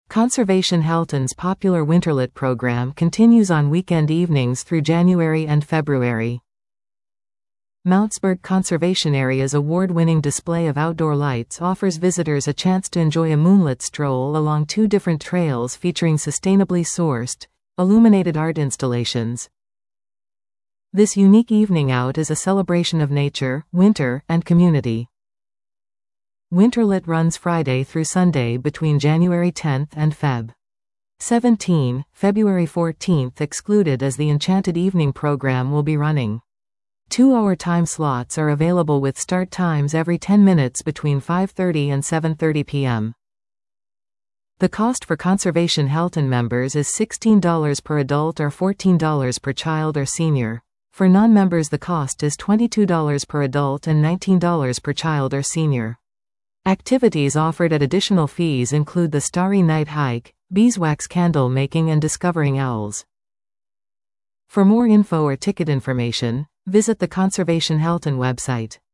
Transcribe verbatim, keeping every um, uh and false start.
Conservation Halton's popular Winterlit program continues on weekend evenings through January and February. Mountsburg Conservation Area's award-winning display of outdoor lights offers visitors a chance to enjoy a moonlit stroll along two different trails featuring sustainably sourced, illuminated art installations. This unique evening out is a celebration of nature, winter, and community. Winterlit runs Friday through Sunday between January tenth and February seventeenth, February fourteenth excluded, as the Enchanted Evening program will be running. Two-hour time slots are available with start times every ten minutes between five thirty and seven thirty p m The cost for Conservation Halton members is sixteen dollars per adult or fourteen dollars per child or senior. For non-members the cost is twenty-two dollars per adult and nineteen dollars per child or senior. Activities offered at additional fees include the Starry Night Hike, beeswax candle making, and discovering owls. For more info or ticket information, visit the Conservation Halton website.